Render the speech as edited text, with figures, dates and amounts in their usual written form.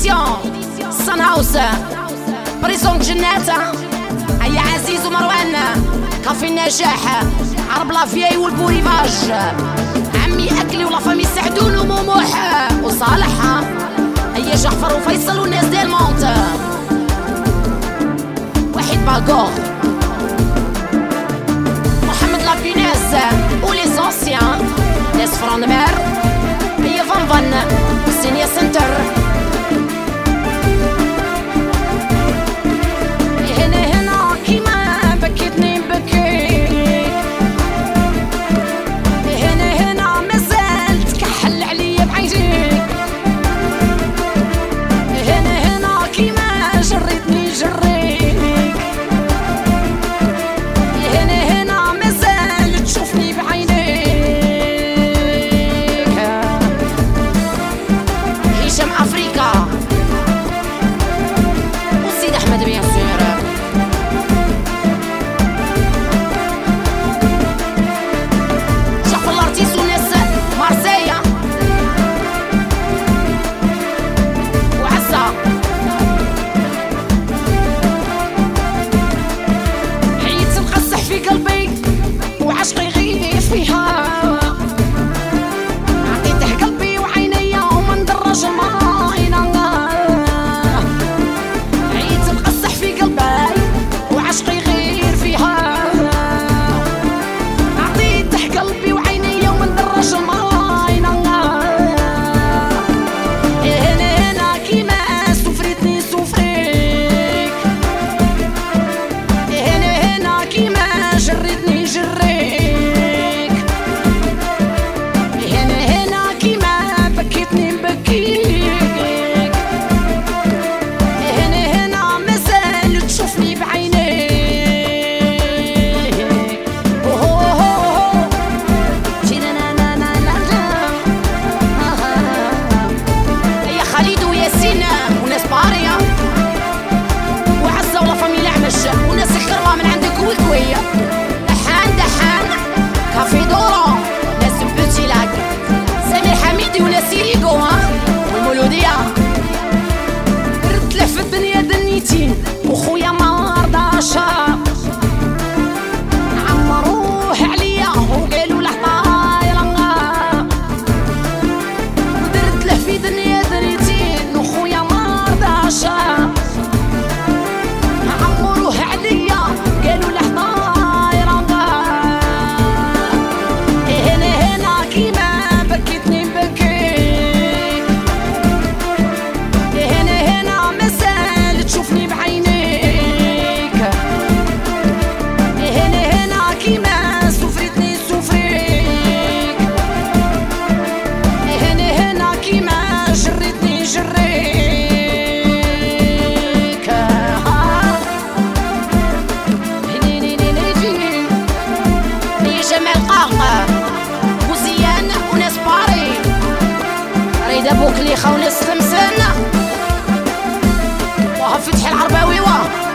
صن هاوس بريزون جناته هيا عزيز ومروان كافي النجاح عرب لافياي والبوريفاج عمي اكلي ولا فامي سعدون وموموح وصالح هيا جعفر وفيصل والناس ديال مونت وحيد باغور محمد لابيناز ولي زونسيان ناس فران مير هيا فان سينيا سنتر وناس الكرمة من عندك وكوية دحان كافي دورو ناس بوتي لاك سمير حميدي وناس يريقو والمولودية رتلف الدنيا دنيتي وخويا ما رضاش عمروه عليا وقالوا له طايرة درت له في دنيا دنيتي وخويا ما رضاش وزيان وناس باري ريدا بوكلي خاوناس تلمسان وها فتحي العرباوي